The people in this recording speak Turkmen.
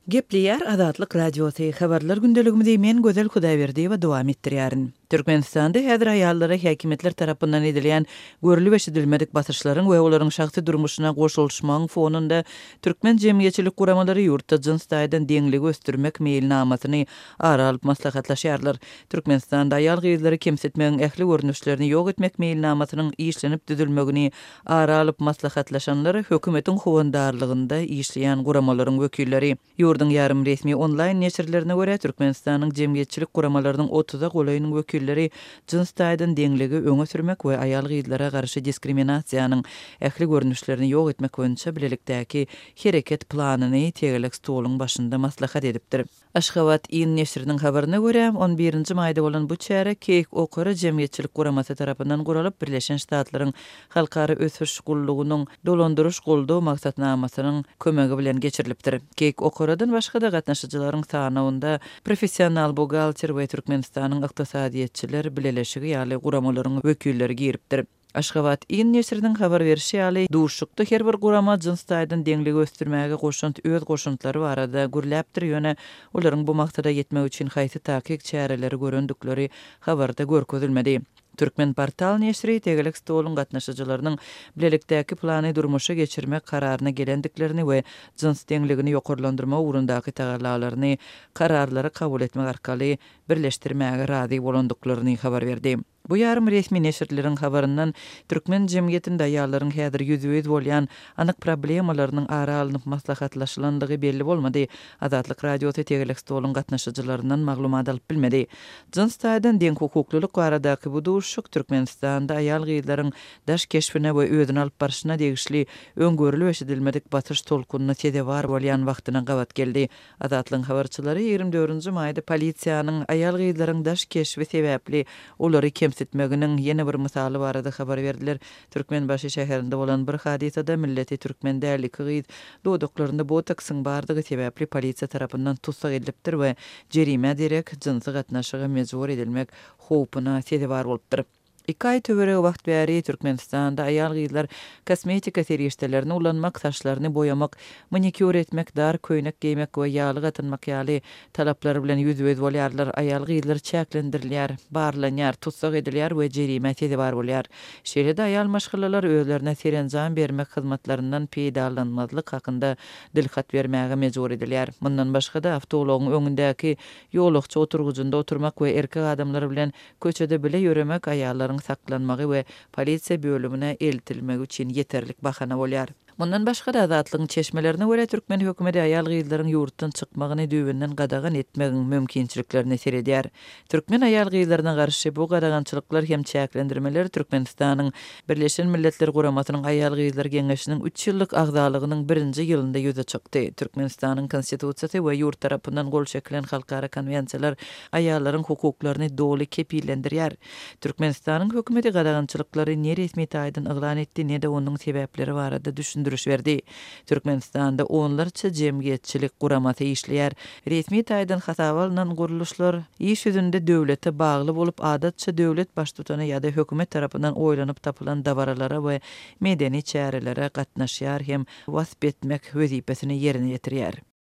Gepliýär Azatlyk Radiosu habarlar gündeligimizde men Gözel Hudaýberdi we dowam etdirýärin. Türkmenistanda häzir aýallara häkimetler tarapyndan edilýän görülip eşidilmedik basyrşlaryň we olaryň şahsy durmuşyna goşulmagyň fonunda türkmen jemgyýetçilik guramalary ýurtda jyns taýdan deňligi östürmek meýilnamasyny ara alyp maslahatlaşýarlar. Türkmenistanda aýal gyzlary kemsitmegiň ähli görnüşlerini ýok etmek meýilnamasynyň işlenip düzülmegini ara alyp maslahatlaşanlar hökümetiň howandarlygynda işleýän guramalaryň wekilleri. Ýurdun ýarym resmi online neşirlerine görä Türkmenistanyň jemgyýetçilik guramalarynyň 30 golaýynyň wekilleri jyns taýdan deňligi öňe sürmek we aýal gyzlara garşy diskriminasiýanyň ähli görnüşlerini ýok etmek boýunça bilelikdäki hereket planyny tegelik stoluň başynda maslahat edipdir. Aşgabat in neşiriniň habaryna görä 11-nji maýda bolan bu çäre Keyik Okara jemgyýetçilik guramasy tarapyndan guralyp Birleşen Ştatlaryň halkary ösüş gullugynyň dolandyryş goldaw maksatnamasynyň kömegi bilen geçirilipdir. Keyik Okaradan başga da gatnaşyjylaryň sanawynda professional bugalter we Türkmenistanyň ykdysadyýetçiler bileleşigi ýaly guramalaryň wekilleri giripdir. Aşgabat in neşiriniň habar berişi ýaly duşukda her bir gurama jyns taýdan deňligi östürmäge goşunt öz goşuntlary barada gürläpdir ýöne olaryň bu maksada ýetmek üçin haýsy takik çäreleri görendikleri habarda görkezilmedi. Türkmen portal neşri tegelik stoluň gatnaşyjylarynyň bilelikdäki plany durmuşa geçirmek kararyna gelendiklerini we jyns deňligini ýokarlandyrma urundaky tagallalaryny kararlary kabul etmek arkaly birleşdirmäge razy bolandyklaryny habar berdi. Bu ýarym resmi neşirleriň habaryndan türkmen jemgyýetinde aýallaryň häzir ýüzüýüz bolýan anyk problemalarynyň ara alynıp maslahatlaşylandygy belli bolmady. Azatlyk Radiosu tegelik stoluň gatnaşyjylaryndan maglumat alyp bilmedi. Jyns taýdan deň hukuklylyk baradaky bu duşuk Türkmenistanda aýal gyzlaryň daş keşfine we özüni alyp barşyna degişli öňgörülip eşidilmedik batyrş tolkunyna tedewar bolýan wagtyna gawat geldi. Azatlyň habarçylary 24-nji maýda polisiýanyň aýal gyzlaryň daş keşfi sebäpli olary etmeginiň ýene bir misaly barada habar berdiler. Türkmenbaşy şäherinde bolan bir hadisada milleti türkmen däli gyz doduklarynda botaksyň bardygy sebäpli polisiýa tarapyndan tutsak edilipdir we jerime direk jynsy gatnaşyga mejbur edilmek howpuna tedewar bolupdyr. 2 ay töwereg wagt bäri Türkmenistanda aýal gyzlar kosmetika serýeşdelerini ulanmak, saçlaryny boyamak, manikür etmek, dar köýnek giýmek we ýaly gatynmak ýaly talaplary bilen ýüzüýüz bolýarlar. Aýal gyzlar çäklendirilýär, barlanýar, tutsak edilýär we jerime tedewar bolýar. Şeýle-de aýal maşgalalar özlerine serenjam bermek hyzmatlaryndan peýdalanmazlyk hakynda dilhat bermäge mejbur edilýär. Mundan başga da awtobulagyň öňündäki ýolukça oturgujynda oturmak we erkek adamlar bilen köçede bile ýöremek aýallaryň saklanmagy we polisiýa bölümine eltilmegi üçin ýeterlik bahana bolýar. Mundan başga da azatlygyň çeşmelerine görä türkmen hökümeti aýal gyzlaryň ýurtdan çykmagyny düwünden gadagan etmegiň mümkinçiliklerini seredýär. Türkmen aýal gyzlaryna garşy bu gadagançylyklar hem çäklendirmeler Türkmenistanyň Birleşen Milletler Guramasynyň aýal gyzlar geňeşiniň 3 ýyllyk agdalygynyň 1-nji ýylynda ýüze çykdy. Türkmenistanyň konstitusiýasy we ýurt tarapyndan gol çekilen halkara konwensiýalar aýallaryň hukuklaryny doly kepillendirýär. Türkmenistanyň hökümeti gadagançylyklary ne resmi taýdan eglan etdi, ne de onuň sebäpleri barada düşündiriş berdi. Türkmenistanda onlarça jemgyýetçilik guramasy işleýär. Resmi taýdan hasap alynan guruluşlar iş ýüzünde döwlete bagly bolup adatça döwlet baştutany ýa-da hökümet tarapyndan oýlanyp tapylan dawaralara we medeni çärelere gatnaşýar hem wasp etmek wezipesini ýerine ýetirýär.